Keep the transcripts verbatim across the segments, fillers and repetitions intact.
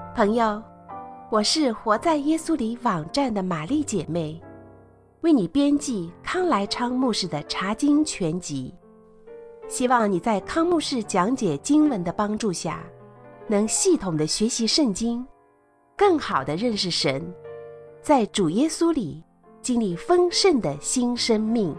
朋友，我是活在耶稣里网站的玛丽姐妹，为你编辑康来昌牧师的查经全集。希望你在康牧师讲解经文的帮助下，能系统的学习圣经，更好的认识神，在主耶稣里经历丰盛的新生命。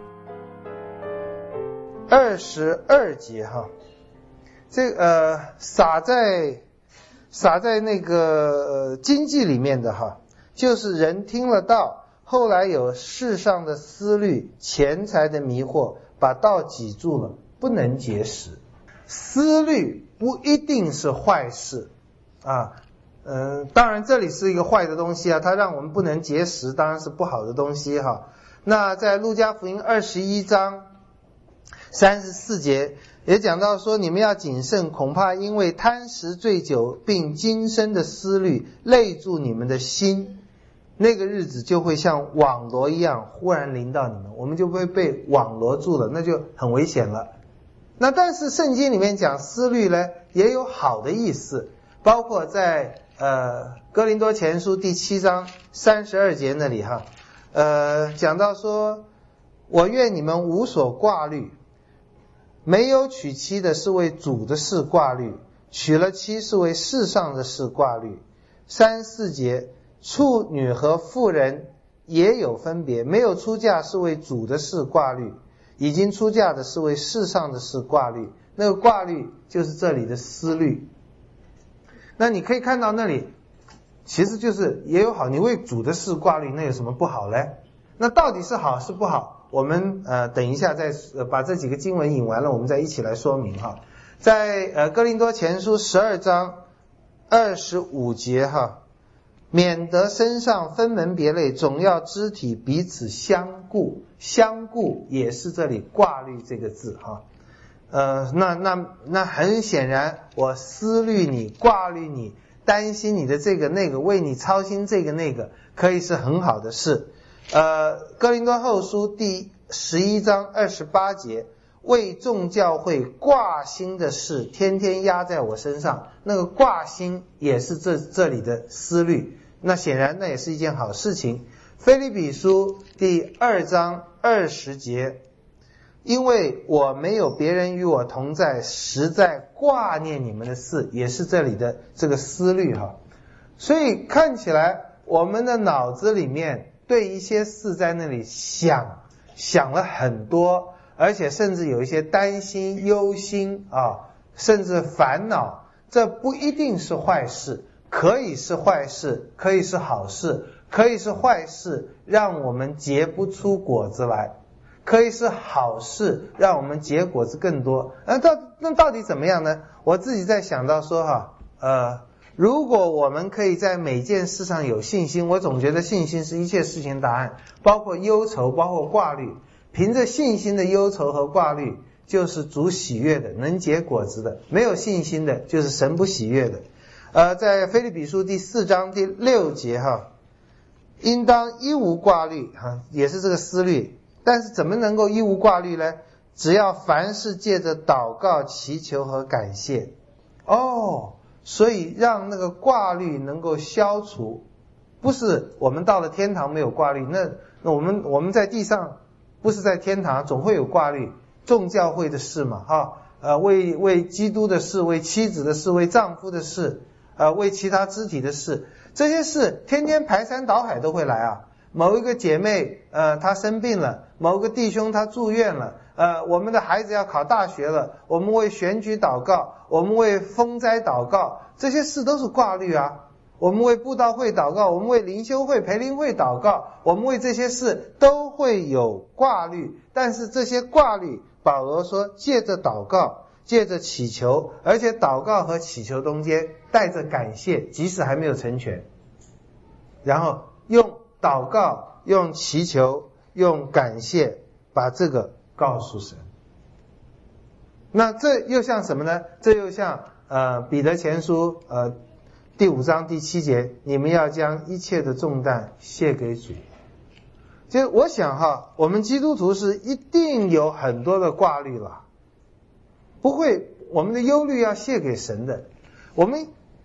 二十二节哈，这呃撒在撒在那个呃经济里面的哈，就是人听了道，后来有世上的思虑、钱财的迷惑，把道挤住了，不能结实。思虑不一定是坏事啊，嗯、呃，当然这里是一个坏的东西啊，它让我们不能结实，当然是不好的东西哈。那在路加福音二十一章三十四节也讲到说，你们要谨慎，恐怕因为贪食醉酒并今生的思虑累住你们的心，那个日子就会像网罗一样忽然临到你们，我们就会被网罗住了，那就很危险了。那但是圣经里面讲思虑呢，也有好的意思，包括在呃哥林多前书第七章三十二节那里哈，呃讲到说，我愿你们无所挂虑，没有娶妻的是为主的事挂虑，娶了妻是为世上的事挂虑。三四节，处女和妇人也有分别，没有出嫁是为主的事挂虑，已经出嫁的是为世上的事挂虑。那个挂虑就是这里的思虑。那你可以看到那里其实就是也有好，你为主的事挂虑，那有什么不好呢？那到底是好是不好，我们呃等一下再、呃、把这几个经文引完了，我们再一起来说明哈。在呃哥林多前书十二章二十五节哈，免得身上分门别类，总要肢体彼此相顾。相顾也是这里挂虑这个字哈。呃那那那很显然，我思虑你，挂虑你，担心你的这个那个，为你操心这个那个，可以是很好的事。呃，哥林多后书第十一章二十八节，为众教会挂心的事，天天压在我身上。那个挂心也是这这里的思虑，那显然那也是一件好事情。腓立比书第二章二十节，因为我没有别人与我同在，实在挂念你们的事，也是这里的这个思虑哈。所以看起来我们的脑子里面对一些事在那里想想了很多，而且甚至有一些担心忧心啊，甚至烦恼，这不一定是坏事，可以是坏事，可以是好事，可以是坏事，让我们结不出果子来，可以是好事，让我们结果子更多。那到那到底怎么样呢？我自己在想到说哈，呃如果我们可以在每件事上有信心，我总觉得信心是一切事情的答案，包括忧愁，包括挂虑。凭着信心的忧愁和挂虑，就是主喜悦的，能结果子的；没有信心的，就是神不喜悦的。呃，在腓立比书第四章第六节哈，应当一无挂虑哈，也是这个思虑。但是怎么能够一无挂虑呢？只要凡事借着祷告、祈求和感谢。哦。所以让那个挂虑能够消除，不是我们到了天堂没有挂虑，那那我们我们在地上不是在天堂总会有挂虑，众教会的事嘛哈，呃为为基督的事，为妻子的事，为丈夫的事，呃为其他肢体的事，这些事天天排山倒海都会来啊。某一个姐妹呃她生病了，某个弟兄他住院了，呃我们的孩子要考大学了，我们为选举祷告，我们为风灾祷告，这些事都是挂虑啊。我们为布道会祷告，我们为灵修会培灵会祷告，我们为这些事都会有挂虑。但是这些挂虑，保罗说借着祷告，借着祈求，而且祷告和祈求中间带着感谢，即使还没有成全，然后用祷告，用祈求，用感谢把这个告诉神。那这又像什么呢？这又像呃彼得前书呃第五章第七节，你们要将一切的重担卸给主。就我想哈，我们基督徒是一定有很多的挂虑了，不会，我们的忧虑要卸给神的。我们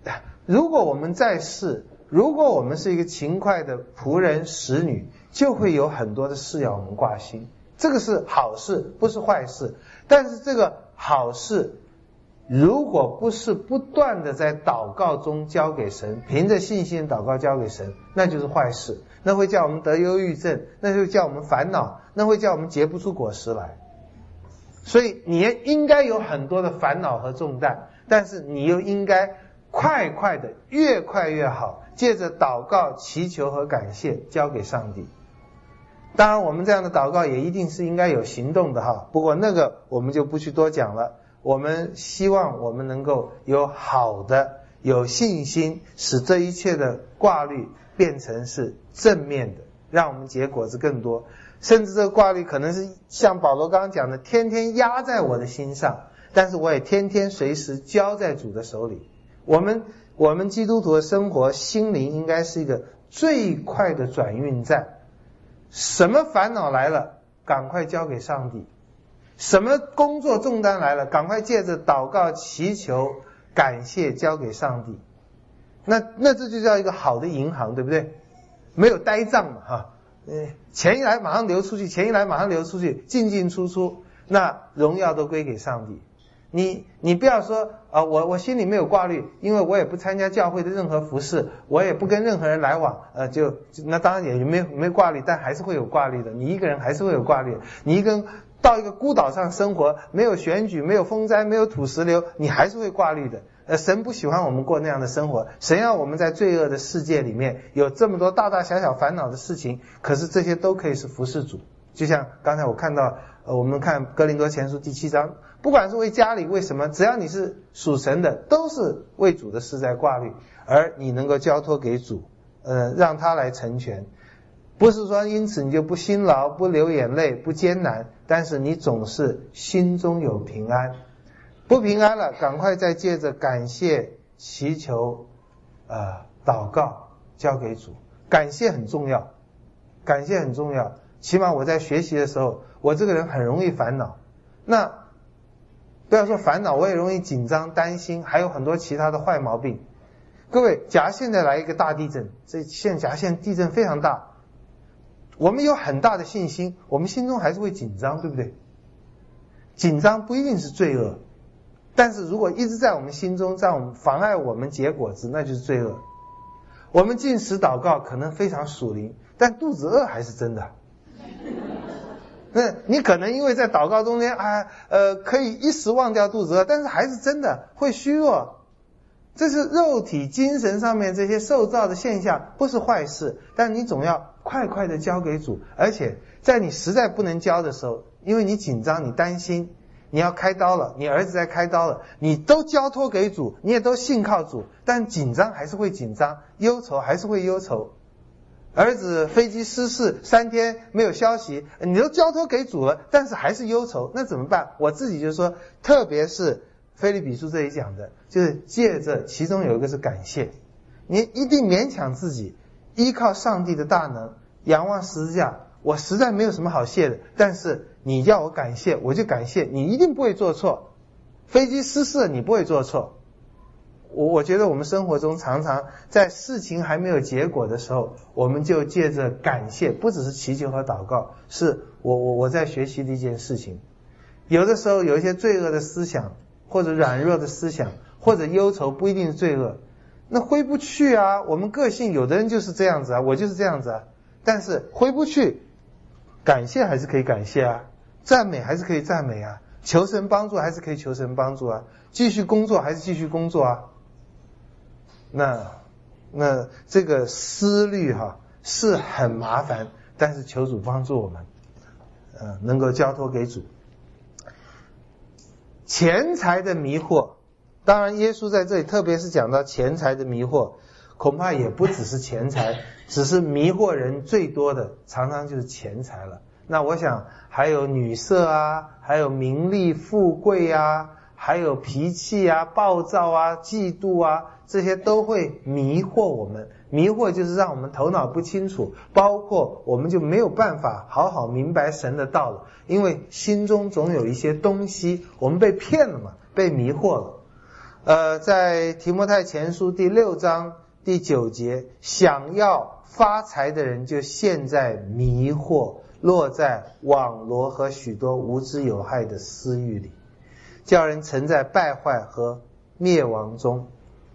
如果我们在世，如果我们是一个勤快的仆人使女，就会有很多的事要我们挂心，这个是好事，不是坏事。但是这个好事如果不是不断的在祷告中交给神，凭着信心祷告交给神，那就是坏事，那会叫我们得忧郁症，那会叫我们烦恼，那会叫我们结不出果实来。所以你也应该有很多的烦恼和重担，但是你又应该快快的，越快越好，借着祷告、祈求和感谢交给上帝。当然我们这样的祷告也一定是应该有行动的哈，不过那个我们就不去多讲了。我们希望我们能够有好的、有信心，使这一切的挂虑变成是正面的，让我们结果子更多。甚至这个挂虑可能是像保罗刚刚讲的，天天压在我的心上，但是我也天天随时交在主的手里。我们我们基督徒的生活，心灵应该是一个最快的转运站。什么烦恼来了，赶快交给上帝；什么工作重担来了，赶快借着祷告、祈求、感谢交给上帝。那那这就叫一个好的银行，对不对？没有呆账嘛，哈，呃，钱一来马上流出去，钱一来马上流出去，进进出出，那荣耀都归给上帝。你你不要说啊、呃，我我心里没有挂虑，因为我也不参加教会的任何服事，我也不跟任何人来往，呃，就那当然也没有没有挂虑，但还是会有挂虑的。你一个人还是会有挂虑，你一个人到一个孤岛上生活，没有选举，没有风灾，没有土石流，你还是会挂虑的。呃，神不喜欢我们过那样的生活，神要我们在罪恶的世界里面有这么多大大小小烦恼的事情，可是这些都可以是服事主。就像刚才我看到，呃，我们看哥林多前书第七章，不管是为家里为什么，只要你是属神的，都是为主的事在挂虑，而你能够交托给主，呃，让他来成全。不是说因此你就不辛劳、不流眼泪、不艰难，但是你总是心中有平安。不平安了，赶快再借着感谢、祈求、呃祷告交给主。感谢很重要，感谢很重要。起码我在学习的时候，我这个人很容易烦恼。那不要说烦恼，我也容易紧张、担心，还有很多其他的坏毛病。各位，假如现在来一个大地震，这现假如现在地震非常大，我们有很大的信心，我们心中还是会紧张，对不对？紧张不一定是罪恶，但是如果一直在我们心中，在我们妨碍我们结果子，那就是罪恶。我们禁食祷告可能非常属灵，但肚子饿还是真的。那你可能因为在祷告中间啊，呃，可以一时忘掉肚子饿，但是还是真的会虚弱。这是肉体、精神上面这些受造的现象，不是坏事，但你总要快快的交给主。而且在你实在不能交的时候，因为你紧张、你担心，你要开刀了，你儿子在开刀了，你都交托给主，你也都信靠主，但紧张还是会紧张，忧愁还是会忧愁。儿子飞机失事三天没有消息，你都交托给主了，但是还是忧愁，那怎么办？我自己就说，特别是腓立比书这里讲的，就是借着其中有一个是感谢，你一定勉强自己依靠上帝的大能，仰望十字架。我实在没有什么好谢的，但是你要我感谢，我就感谢，你一定不会做错。飞机失事了，你不会做错。我我觉得我们生活中常常在事情还没有结果的时候，我们就借着感谢，不只是祈求和祷告，是我我我在学习的一件事情。有的时候有一些罪恶的思想，或者软弱的思想，或者忧愁，不一定是罪恶，那挥不去啊。我们个性有的人就是这样子啊，我就是这样子啊，但是挥不去，感谢还是可以感谢啊，赞美还是可以赞美啊，求神帮助还是可以求神帮助啊，继续工作还是继续工作啊。那那这个思虑哈是很麻烦，但是求主帮助我们，呃，能够交托给主。钱财的迷惑，当然耶稣在这里特别是讲到钱财的迷惑，恐怕也不只是钱财，只是迷惑人最多的常常就是钱财了。那我想还有女色啊，还有名利富贵啊，还有脾气啊、暴躁啊、嫉妒啊，这些都会迷惑我们。迷惑就是让我们头脑不清楚，包括我们就没有办法好好明白神的道了，因为心中总有一些东西，我们被骗了嘛，被迷惑了。 呃，在提摩太前书第六章第九节，想要发财的人就陷在迷惑，落在网罗和许多无知有害的私欲里，叫人沉在败坏和灭亡中。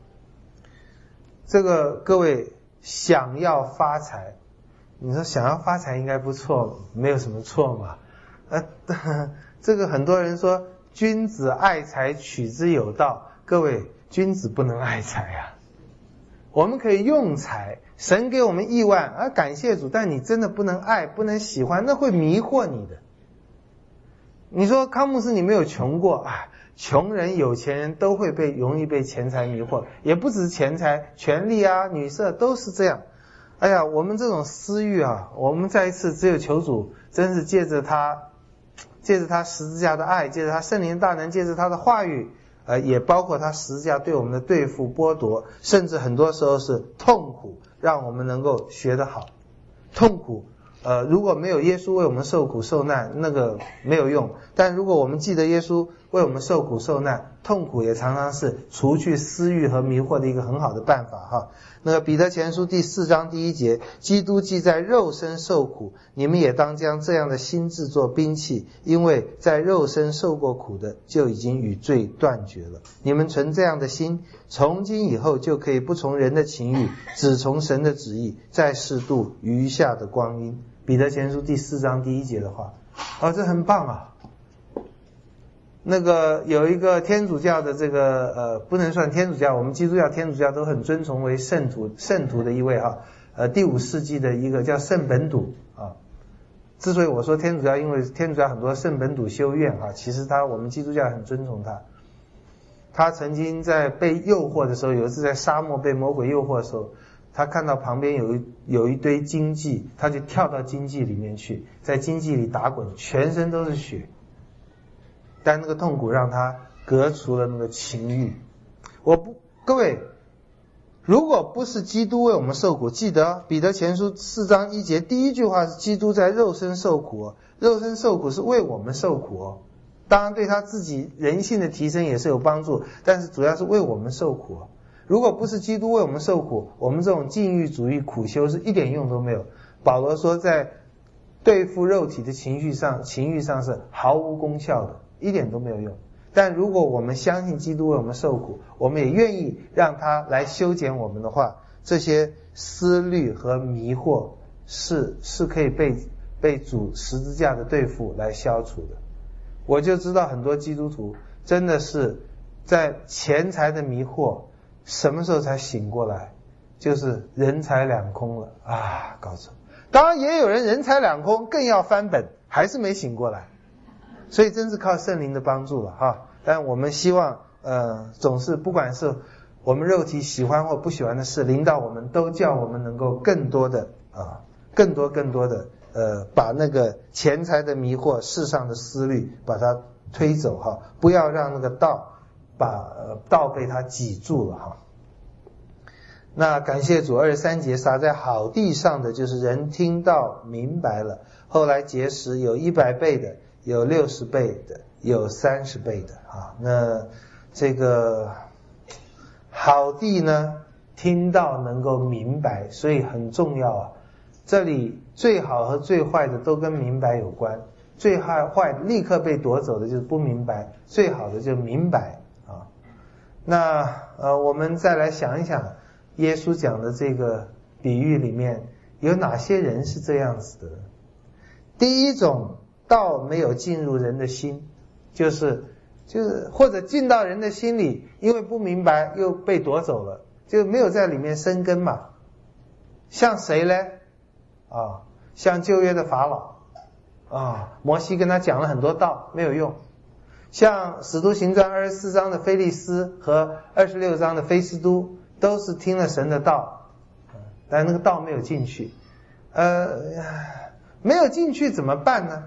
这个各位想要发财，你说想要发财应该不错，没有什么错嘛。呃，这个很多人说君子爱财，取之有道。各位，君子不能爱财啊。我们可以用财，神给我们亿万啊，感谢主，但你真的不能爱，不能喜欢，那会迷惑你的。你说康牧师你没有穷过啊？穷人有钱人都会被容易被钱财迷惑，也不止钱财，权力啊女色都是这样。哎呀，我们这种私欲啊，我们再一次只有求主真是借着他借着他十字架的爱，借着他圣灵大能，借着他的话语，呃，也包括他十字架对我们的对付剥夺，甚至很多时候是痛苦，让我们能够学得好。痛苦呃，如果没有耶稣为我们受苦受难，那个没有用。但如果我们记得耶稣为我们受苦受难，痛苦也常常是除去私欲和迷惑的一个很好的办法哈。那个彼得前书第四章第一节，基督既在肉身受苦，你们也当将这样的心制作兵器，因为在肉身受过苦的，就已经与罪断绝了。你们存这样的心，从今以后就可以不从人的情欲，只从神的旨意，在世度余下的光阴。彼得前书第四章第一节的话，哦，这很棒啊。那个有一个天主教的这个呃，不能算天主教，我们基督教、天主教都很尊崇为圣徒圣徒的一位哈，呃，第五世纪的一个叫圣本笃啊。之所以我说天主教，因为天主教很多圣本笃修院啊，其实他我们基督教很尊崇他。他曾经在被诱惑的时候，有一次在沙漠被魔鬼诱惑的时候，他看到旁边有一有一堆荆棘，他就跳到荆棘里面去，在荆棘里打滚，全身都是血。但那个痛苦让他革除了那个情欲。我不，各位，如果不是基督为我们受苦，记得彼得前书四章一节第一句话是基督在肉身受苦，肉身受苦是为我们受苦哦。当然对他自己人性的提升也是有帮助，但是主要是为我们受苦。如果不是基督为我们受苦，我们这种禁欲主义苦修是一点用都没有。保罗说在对付肉体的情绪上情欲上是毫无功效的，一点都没有用。但如果我们相信基督为我们受苦，我们也愿意让他来修剪我们的话，这些思虑和迷惑是是可以被被主十字架的对付来消除的。我就知道很多基督徒真的是在钱财的迷惑什么时候才醒过来，就是人财两空了啊，搞错。当然也有人人财两空更要翻本，还是没醒过来。所以真是靠圣灵的帮助了哈。但我们希望呃，总是不管是我们肉体喜欢或不喜欢的事临到我们，都叫我们能够更多的啊，更多更多的呃，把那个钱财的迷惑、世上的思虑把它推走哈，不要让那个道把、呃、道被它挤住了哈。那感谢主，二十三节撒在好地上的就是人听到明白了，后来结实，有一百倍的，有六十倍的，有三十倍的啊。那这个好地呢，听到能够明白，所以很重要啊。这里最好和最坏的都跟明白有关，最坏坏立刻被夺走的就是不明白，最好的就是明白啊。那呃，我们再来想一想，耶稣讲的这个比喻里面有哪些人是这样子的？第一种，道没有进入人的心，就是就是或者进到人的心里，因为不明白又被夺走了，就没有在里面生根嘛。像谁呢？啊，像旧约的法老啊，摩西跟他讲了很多道，没有用。像使徒行传二十四章的菲利斯和二十六章的菲斯都，都是听了神的道，但那个道没有进去。呃，没有进去怎么办呢？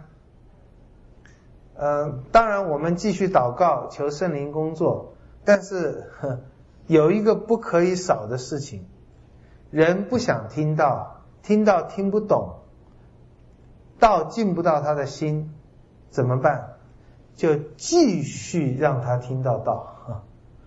呃，当然我们继续祷告，求圣灵工作，但是呵有一个不可以少的事情，人不想听到，听到听不懂，道进不到他的心，怎么办？就继续让他听到道，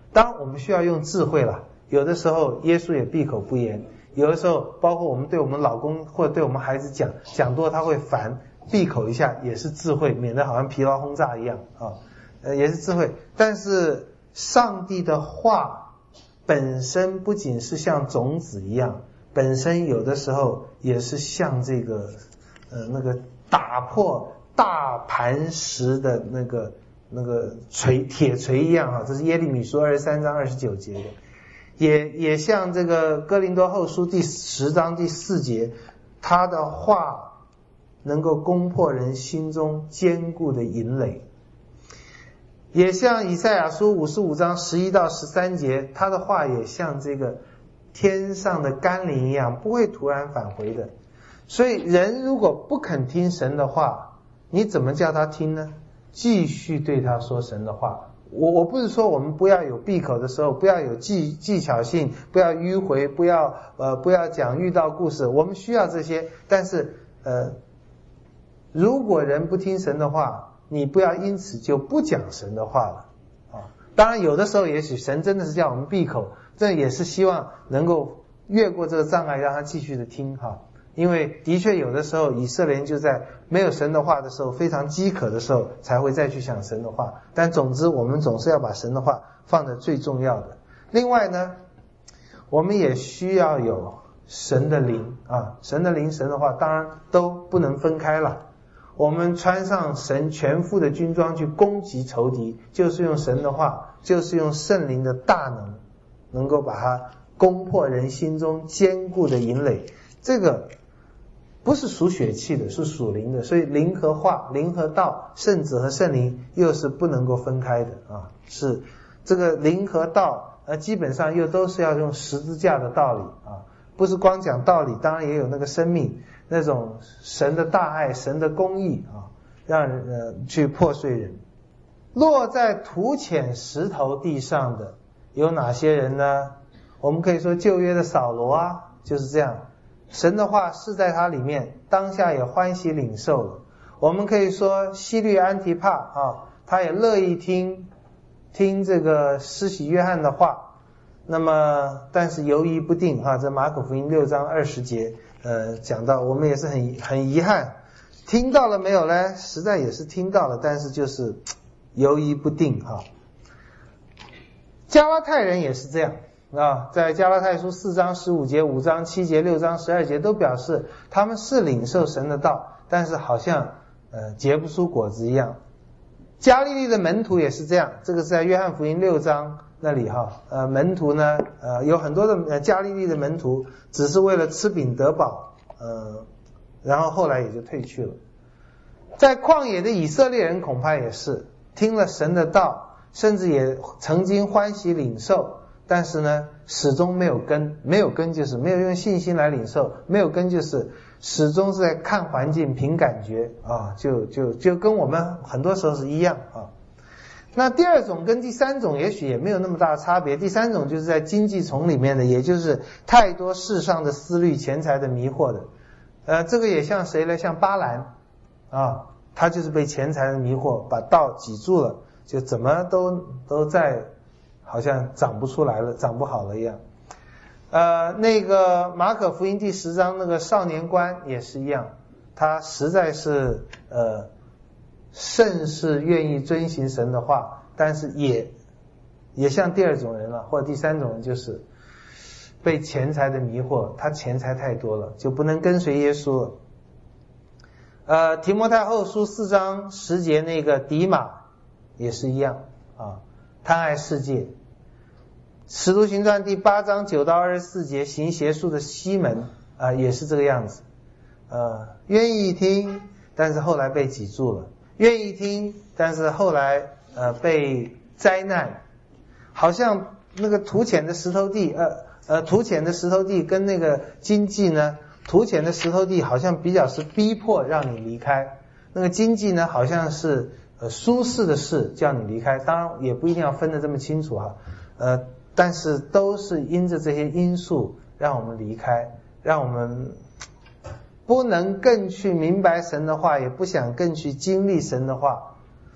当然我们需要用智慧了，有的时候耶稣也闭口不言，有的时候包括我们对我们老公或者对我们孩子讲，讲多他会烦，闭口一下也是智慧，免得好像疲劳轰炸一样啊，呃也是智慧。但是上帝的话本身不仅是像种子一样，本身有的时候也是像这个呃那个打破大磐石的那个那个锤铁锤一样啊，这是耶利米书二十三章二十九节的，也也像这个哥林多后书第十章第四节，他的话能够攻破人心中坚固的营垒，也像以赛亚书五十五章十一到十三节，他的话也像这个天上的甘霖一样，不会突然返回的。所以人如果不肯听神的话，你怎么叫他听呢？继续对他说神的话。我我不是说我们不要有闭口的时候，不要有技技巧性，不要迂回，不要呃不要讲遇到故事，我们需要这些。但是呃，如果人不听神的话，你不要因此就不讲神的话了啊。当然有的时候也许神真的是叫我们闭口，这也是希望能够越过这个障碍，让他继续的听哈。因为的确有的时候以色列人就在没有神的话的时候，非常饥渴的时候才会再去想神的话，但总之我们总是要把神的话放在最重要的。另外呢，我们也需要有神的灵啊，神的灵神的话当然都不能分开了。我们穿上神全副的军装去攻击仇敌，就是用神的话，就是用圣灵的大能，能够把它攻破人心中坚固的营垒。这个不是属血气的，是属灵的，所以灵和话，灵和道，圣子和圣灵又是不能够分开的啊。是这个灵和道，呃，基本上又都是要用十字架的道理啊，不是光讲道理，当然也有那个生命，那种神的大爱，神的公义啊，让人呃去破碎人。落在土浅石头地上的有哪些人呢？我们可以说旧约的扫罗啊，就是这样。神的话是在他里面，当下也欢喜领受了。我们可以说西律安提帕啊，他也乐意听听这个施洗约翰的话。那么但是犹疑不定啊，这马可福音六章二十节呃讲到，我们也是很很遗憾，听到了没有呢？实在也是听到了，但是就是犹疑不定哈。加拉太人也是这样啊，在加拉太书四章十五节、五章七节、六章十二节都表示他们是领受神的道，但是好像呃结不出果子一样。加利利的门徒也是这样，这个是在约翰福音六章那里哈，呃门徒呢呃有很多的呃加利利的门徒只是为了吃饼得饱，呃然后后来也就退去了。在旷野的以色列人恐怕也是听了神的道，甚至也曾经欢喜领受，但是呢始终没有根，没有根就是没有用信心来领受，没有根就是始终是在看环境凭感觉啊，就就就跟我们很多时候是一样啊。那第二种跟第三种也许也没有那么大的差别，第三种就是在经济丛里面的，也就是太多世上的思虑、钱财的迷惑的。呃，这个也像谁呢？像巴兰啊，他就是被钱财的迷惑把道挤住了，就怎么都都在好像长不出来了，长不好了一样。呃，那个马可福音第十章那个少年官也是一样，他实在是呃甚是愿意遵行神的话，但是也也像第二种人了，或者第三种人就是被钱财的迷惑，他钱财太多了，就不能跟随耶稣了。呃，提摩太后书四章十节那个迪马也是一样啊，贪爱世界。使徒行传第八章九到二十四节行邪术的西门啊、呃，也是这个样子，呃，愿意听，但是后来被挤住了；愿意听，但是后来呃被灾难，好像那个土浅的石头地，呃呃土浅的石头地跟那个经济呢，土浅的石头地好像比较是逼迫让你离开，那个经济呢好像是呃舒适的事叫你离开，当然也不一定要分得这么清楚哈，呃。但是都是因着这些因素让我们离开，让我们不能更去明白神的话，也不想更去经历神的话。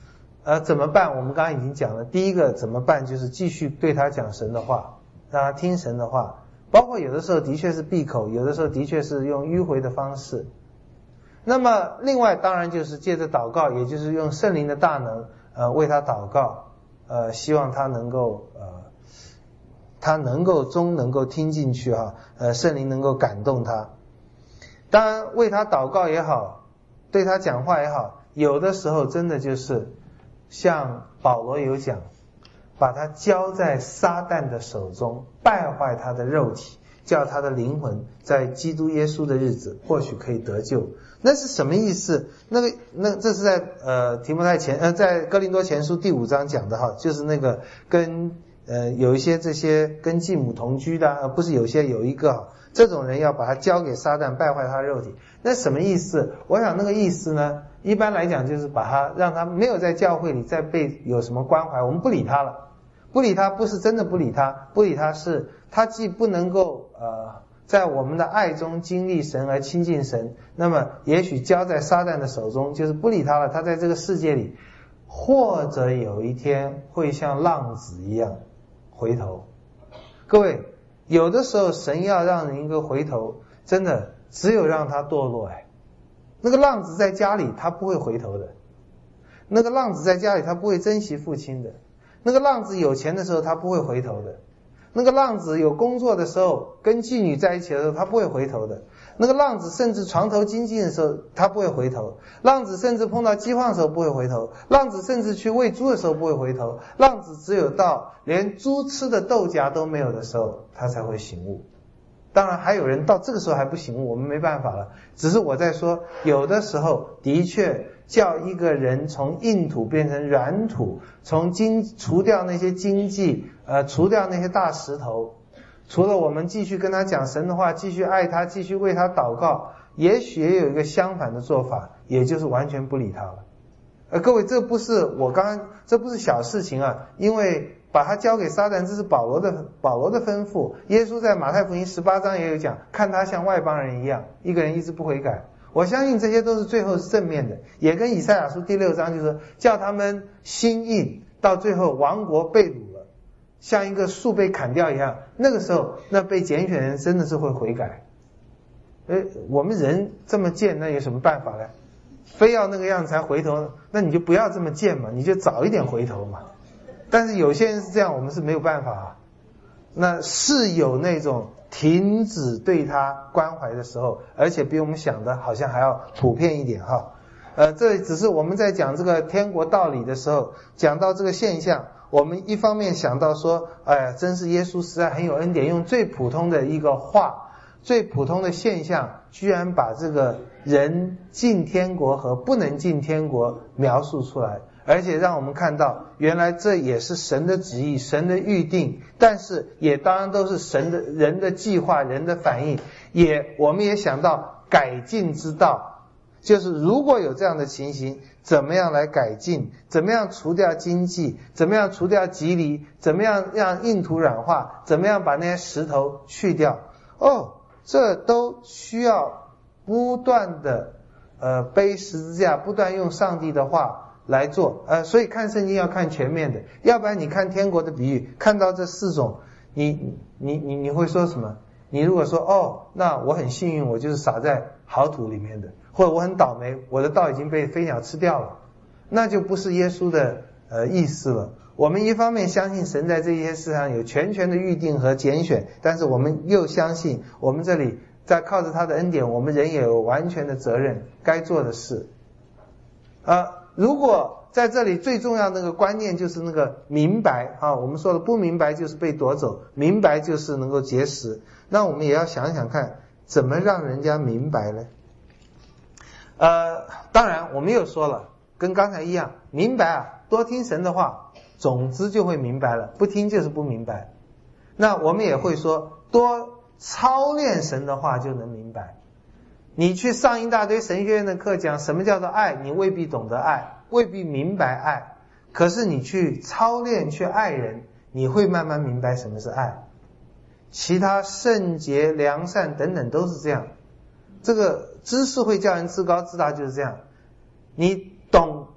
呃，怎么办？我们刚刚已经讲了，第一个怎么办就是继续对他讲神的话，让他听神的话，包括有的时候的确是闭口，有的时候的确是用迂回的方式。那么另外当然就是借着祷告，也就是用圣灵的大能呃为他祷告，呃希望他能够呃他能够终能够听进去哈，呃圣灵能够感动他。当然为他祷告也好，对他讲话也好，有的时候真的就是像保罗有讲，把他交在撒旦的手中，败坏他的肉体，叫他的灵魂在基督耶稣的日子或许可以得救。那是什么意思？那个那这是在呃提摩太前呃在哥林多前书第五章讲的哈，就是那个跟呃有一些这些跟继母同居的，呃不是有些有一个哈，这种人要把他交给撒旦，败坏他的肉体。那什么意思？我想那个意思呢，一般来讲就是把他让他没有在教会里再被有什么关怀，我们不理他了。不理他不是真的不理他，不理他是他既不能够呃在我们的爱中经历神而亲近神，那么也许交在撒旦的手中，就是不理他了，他在这个世界里或者有一天会像浪子一样回头。各位，有的时候神要让人一个回头，真的只有让他堕落。哎，那个浪子在家里他不会回头的，那个浪子在家里他不会珍惜父亲的，那个浪子有钱的时候他不会回头的，那个浪子有工作的时候，跟妓女在一起的时候他不会回头的，那个浪子甚至床头金尽的时候他不会回头，浪子甚至碰到饥荒的时候不会回头，浪子甚至去喂猪的时候不会回头，浪子只有到连猪吃的豆荚都没有的时候他才会醒悟。当然还有人到这个时候还不醒悟，我们没办法了，只是我在说有的时候的确叫一个人从硬土变成软土，从经除掉那些经济呃除掉那些大石头，除了我们继续跟他讲神的话，继续爱他，继续为他祷告，也许也有一个相反的做法，也就是完全不理他了。呃各位，这不是我刚刚这不是小事情啊，因为把他交给撒旦，这是保罗的保罗的吩咐。耶稣在马太福音十八章也有讲，看他像外邦人一样，一个人一直不悔改。我相信这些都是最后是正面的，也跟以赛亚书第六章就是叫他们心硬，到最后亡国被掳了，像一个树被砍掉一样。那个时候，那被拣选人真的是会悔改。呃，我们人这么贱，那有什么办法呢？非要那个样子才回头，那你就不要这么贱嘛，你就早一点回头嘛。但是有些人是这样，我们是没有办法啊。那是有那种停止对他关怀的时候，而且比我们想的好像还要普遍一点哈。呃，这只是我们在讲这个天国道理的时候，讲到这个现象，我们一方面想到说，哎呀，真是耶稣实在很有恩典，用最普通的一个话，最普通的现象，居然把这个人进天国和不能进天国描述出来。而且让我们看到，原来这也是神的旨意，神的预定，但是也当然都是神的人的计划，人的反应。也我们也想到改进之道，就是如果有这样的情形，怎么样来改进，怎么样除掉荆棘，怎么样除掉棘藜，怎么样让硬土软化，怎么样把那些石头去掉。哦，这都需要不断的呃背十字架，不断用上帝的话来做，呃，所以看圣经要看全面的，要不然你看天国的比喻，看到这四种，你你你你会说什么？你如果说哦，那我很幸运，我就是撒在好土里面的，或者我很倒霉，我的道已经被飞鸟吃掉了，那就不是耶稣的呃意思了。我们一方面相信神在这些事上有全权的预定和拣选，但是我们又相信我们这里在靠着他的恩典，我们人也有完全的责任该做的事。呃如果在这里最重要的那个观念就是那个明白啊，我们说的不明白就是被夺走，明白就是能够结实。那我们也要想想看，怎么让人家明白呢？呃，当然我们又说了，跟刚才一样，明白啊，多听神的话，总之就会明白了，不听就是不明白。那我们也会说，多操练神的话就能明白。你去上一大堆神学院的课，讲什么叫做爱，你未必懂得爱，未必明白爱。可是你去操练去爱人，你会慢慢明白什么是爱。其他圣洁良善等等都是这样，这个知识会叫人自高自大，就是这样。你懂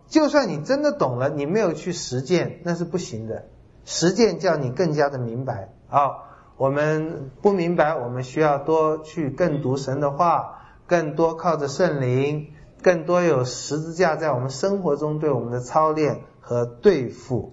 就算你真的懂了，你没有去实践，那是不行的。实践叫你更加的明白。好，我们不明白，我们需要多去更读神的话，更多靠着圣灵，更多有十字架在我们生活中对我们的操练和对付。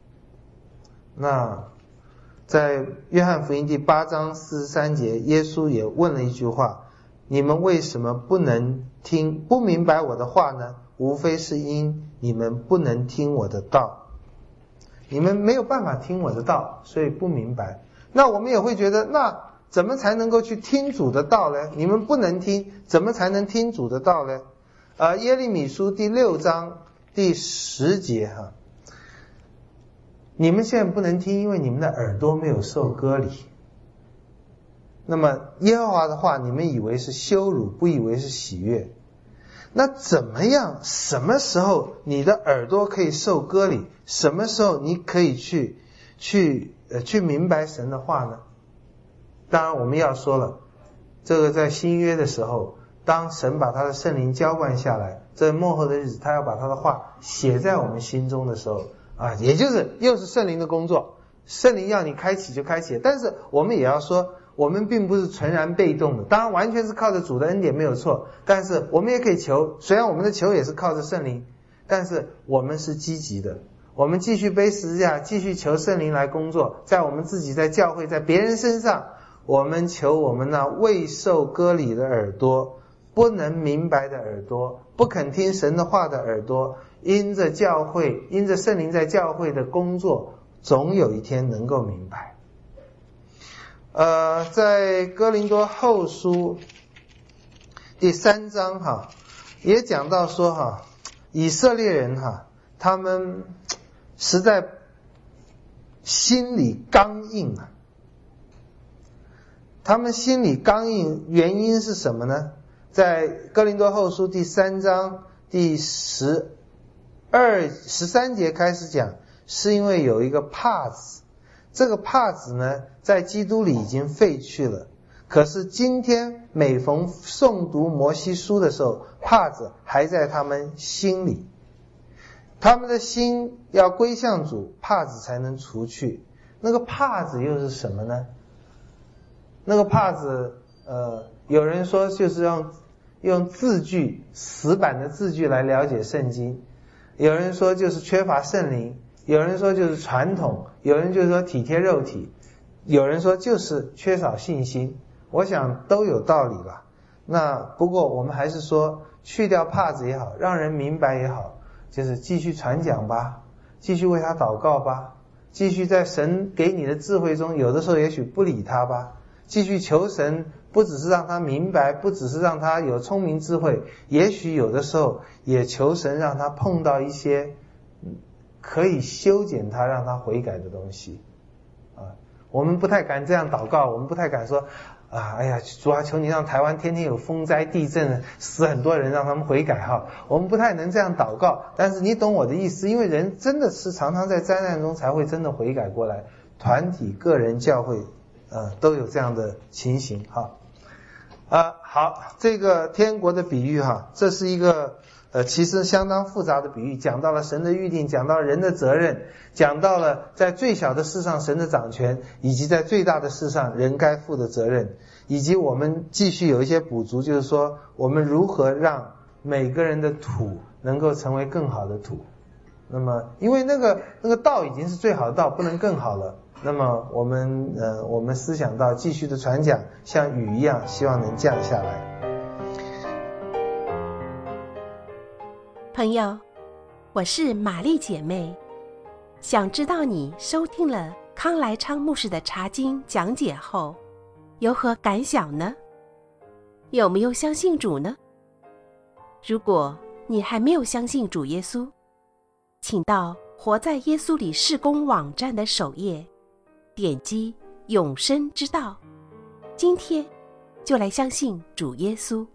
那在约翰福音第八章四十三节，耶稣也问了一句话：你们为什么不能听不明白我的话呢？无非是因你们不能听我的道。你们没有办法听我的道，所以不明白。那我们也会觉得，那怎么才能够去听主的道呢？你们不能听，怎么才能听主的道呢？呃，耶利米书第六章第十节哈，你们现在不能听，因为你们的耳朵没有受割礼。那么耶和华的话，你们以为是羞辱，不以为是喜悦。那怎么样？什么时候你的耳朵可以受割礼？什么时候你可以去去呃去明白神的话呢？当然我们要说了，这个在新约的时候，当神把他的圣灵浇灌下来，在末后的日子他要把他的话写在我们心中的时候啊，也就是又是圣灵的工作，圣灵要你开启就开启。但是我们也要说，我们并不是纯然被动的，当然完全是靠着主的恩典没有错，但是我们也可以求，虽然我们的求也是靠着圣灵，但是我们是积极的，我们继续背十字架，继续求圣灵来工作，在我们自己，在教会，在别人身上，我们求我们那未受割礼的耳朵，不能明白的耳朵，不肯听神的话的耳朵，因着教会，因着圣灵在教会的工作，总有一天能够明白。呃，在哥林多后书第三章哈，也讲到说哈，以色列人哈，他们实在心里刚硬啊。他们心里刚硬，原因是什么呢？在哥林多后书第三章第十二十三节开始讲，是因为有一个帕子。这个帕子呢，在基督里已经废去了，可是今天每逢诵读摩西书的时候，帕子还在他们心里。他们的心要归向主，帕子才能除去。那个帕子又是什么呢？那个帕子，呃，有人说就是用用字句，死板的字句来了解圣经，有人说就是缺乏圣灵，有人说就是传统，有人就是说体贴肉体，有人说就是缺少信心。我想都有道理吧。那不过我们还是说，去掉帕子也好，让人明白也好，就是继续传讲吧，继续为他祷告吧，继续在神给你的智慧中，有的时候也许不理他吧，继续求神，不只是让他明白，不只是让他有聪明智慧，也许有的时候也求神让他碰到一些可以修剪他，让他悔改的东西啊。我们不太敢这样祷告，我们不太敢说啊，哎呀，主啊，求你让台湾天天有风灾地震，死很多人，让他们悔改哈。我们不太能这样祷告，但是你懂我的意思，因为人真的是常常在灾难中才会真的悔改过来，团体、个人、教会呃，都有这样的情形哈。啊，好，这个天国的比喻哈，这是一个呃，其实相当复杂的比喻，讲到了神的预定，讲到了人的责任，讲到了在最小的事上神的掌权，以及在最大的事上人该负的责任，以及我们继续有一些补足，就是说我们如何让每个人的土能够成为更好的土。那么，因为那个那个道已经是最好的道，不能更好了。那么我们呃，我们思想到继续的传讲，像雨一样，希望能降下来。 朋友，我是玛丽姐妹，想知道你收听了康来昌牧师的查经讲解后有何感想呢？有没有相信主呢？如果你还没有相信主耶稣，请到活在耶稣里事工网站的首页，点击永生之道，今天就来相信主耶稣。